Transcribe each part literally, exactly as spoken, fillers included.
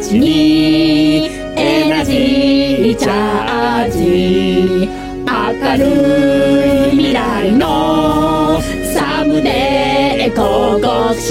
街にエナジーチャージ、明るい未来のサムデー広告社。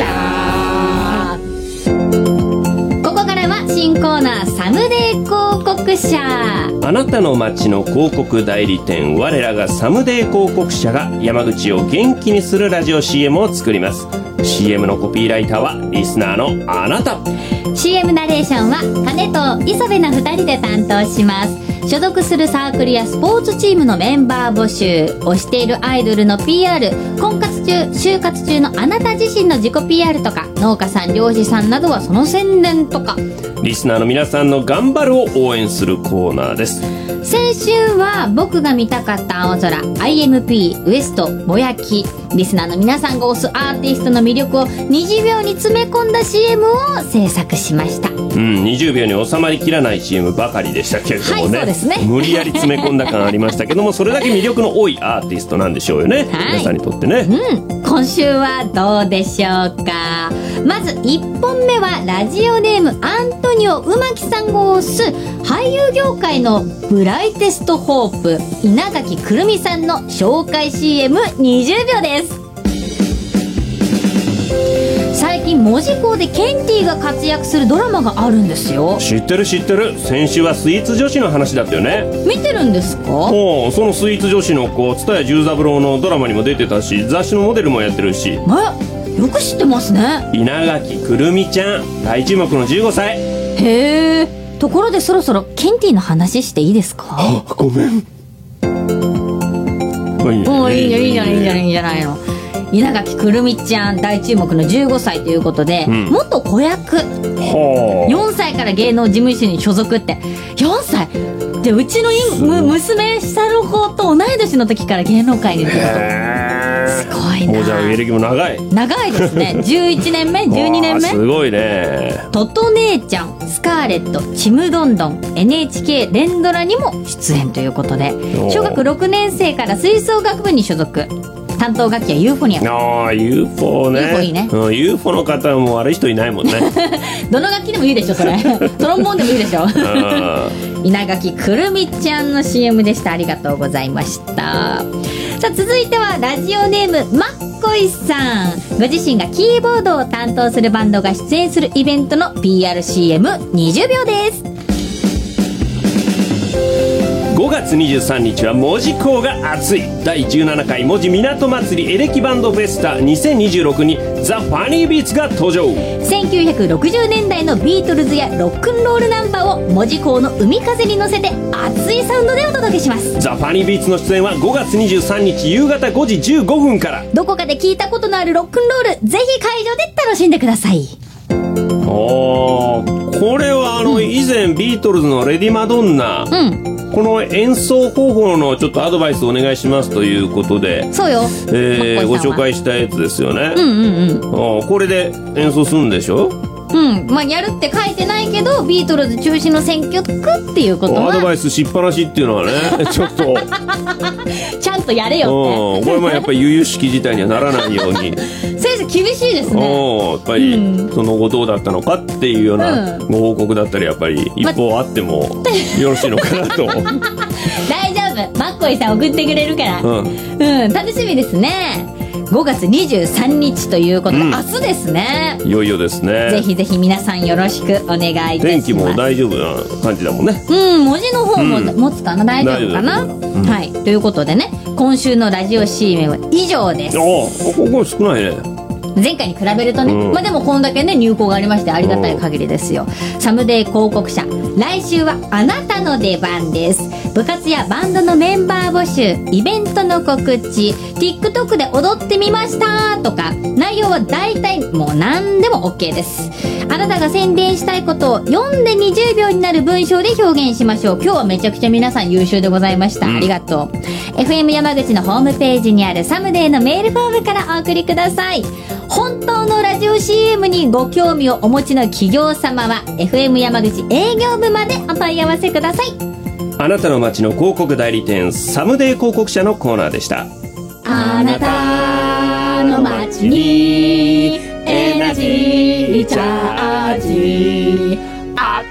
ここからは新コーナーサムデー広告社。 あなたの街の広告代理店、我らがサムデー広告社が山口を元気にするラジオ シーエム を作ります。 シーエム のコピーライターはリスナーのあなた。 シーエム ナレーションは金と磯部のふたりで担当します。所属するサークルやスポーツチームのメンバー募集、推しているアイドルの ピーアール、婚活中就活中のあなた自身の自己 ピーアール とか、農家さん漁師さんなどはその宣伝とか、 リスナーの皆さんの頑張るを応援するコーナーです。 先週は僕が見たかった青空、 アイエムピー、ウエスト、ぼやき、リスナーの皆さんが推すアーティストの魅力をにじゅうびょうに詰め込んだ シーエム を制作しました。 うん、にじゅうびょうに収まりきらない シーエム ばかりでしたけれどもね、 はい、そうですね。 無理やり詰め込んだ感ありましたけども、それだけ魅力の多いアーティストなんでしょうよね、はい、皆さんにとってね。 うん、今週はどうでしょうか。まずいっぽんめはラジオネームアントニオうまきさんが推す俳優業界のブライテストホープ、稲垣くるみさんの紹介 シーエムにじゅうびょうです。最近門司港でケンティが活躍するドラマがあるんですよ。 知ってる知ってる。先週はスイーツ女子の話だったよね。 見てるんですか？ おう、そのスイーツ女子の子、蔦谷十三郎のドラマにも出てたし、雑誌のモデルもやってるし。 え、よく知ってますね。 稲垣くるみちゃん、大注目のじゅうごさい。 へえ。ところでそろそろケンティの話していいですか？ あ、ごめん。 もういいじゃんいいじゃんいいじゃんいいじゃないの。稲垣くるみちゃん大注目のじゅうごさいということで、うん、元子役、よんさいから芸能事務所に所属って。よんさいで、うちのむ娘下の子と同い年の時から芸能界にいるってこと。すごいな。 もうじゃあ芸歴も長い長いですね。じゅういちねんめじゅうにねんめ。 すごいね。 トト姉ちゃん、スカーレット、ちむどんどん、 エヌエイチケー 連ドラにも出演ということで、小学ろくねん生から吹奏楽部に所属。担当楽器はユーフォニアム。 ああ、ユーフォ ね。 ユーフォ いいね、うん、ユーフォ の方も悪い人いないもんね。 どの楽器でもいいでしょそれ。トロンボーンでもいいでしょ。稲垣くるみちゃんの シーエム でした。ありがとうございました。さあ、続いてはラジオネームマッコイさん。ご自身がキーボードを担当するバンドが出演するイベントの ピーアールシーエムにじゅうびょうです。 ごがつにじゅうさんにちは門司港が熱いだいじゅうななかい門司港祭りエレキバンドフェスタにせんにじゅうろくにザ・ファニービーツが登場。 せんきゅうひゃくろくじゅうねんだいのビートルズやロックンロールナンバーを門司港の海風に乗せて熱いサウンドでお届けします。 ザ・ファニービーツの出演はごがつにじゅうさんにち夕方ごじじゅうごふんから。 どこかで聞いたことのあるロックンロール、ぜひ会場で楽しんでください。 おー、これはあの、うん、以前ビートルズのレディマドンナ、うん、この演奏方法のちょっとアドバイスお願いしますということで、 そうよ、 えー、ご紹介したやつですよね。 うんうんうん。 これで演奏するんでしょ？ うん、まあやるって書いてないけどビートルズ中止の選曲っていうことはアドバイスしっぱなしっていうのはねちょっとちゃんとやれよって。 これもやっぱり由々しき事態にはならないように先生厳しいですね。 やっぱり、うん、その後どうだったのかっていうようなご報告だったり、やっぱり一報あってもよろしいのかなと。大丈夫、マッコイさん送ってくれるから、うん、うん、楽しみですね。ごがつにじゅうさんにちということで、うん、明日ですね。 いよいよですね。 ぜひぜひ皆さんよろしくお願いいたします。 天気も大丈夫な感じだもんね。 うん、文字の方も持つかな、うん、大丈夫かな、うん、はい。ということでね、今週のラジオ シーエム は以上です。 ああ、ここ少ないね。 前回に比べるとね、うん、まあでもこんだけね入稿がありましてありがたい限りですよ、うん、サムデー広告社、来週はあなたの出番です。部活やバンドのメンバー募集、イベントの告知、 TikTok で踊ってみましたとか、内容は大体もう何でも OK です。あなたが宣伝したいことを読んでにじゅうびょうになる文章で表現しましょう。今日はめちゃくちゃ皆さん優秀でございました、うん、ありがとう。 エフエム 山口のホームページにあるサムデーのメールフォームからお送りください。本当のラジオ シーエム にご興味をお持ちの企業様は エフエム 山口営業部までお問い合わせください。 あなたの街の広告代理店、サムデー広告社のコーナーでした。 あなたの街にエナジーチャージ、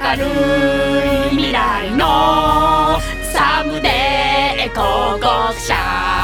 るい未来のサムデー広告社。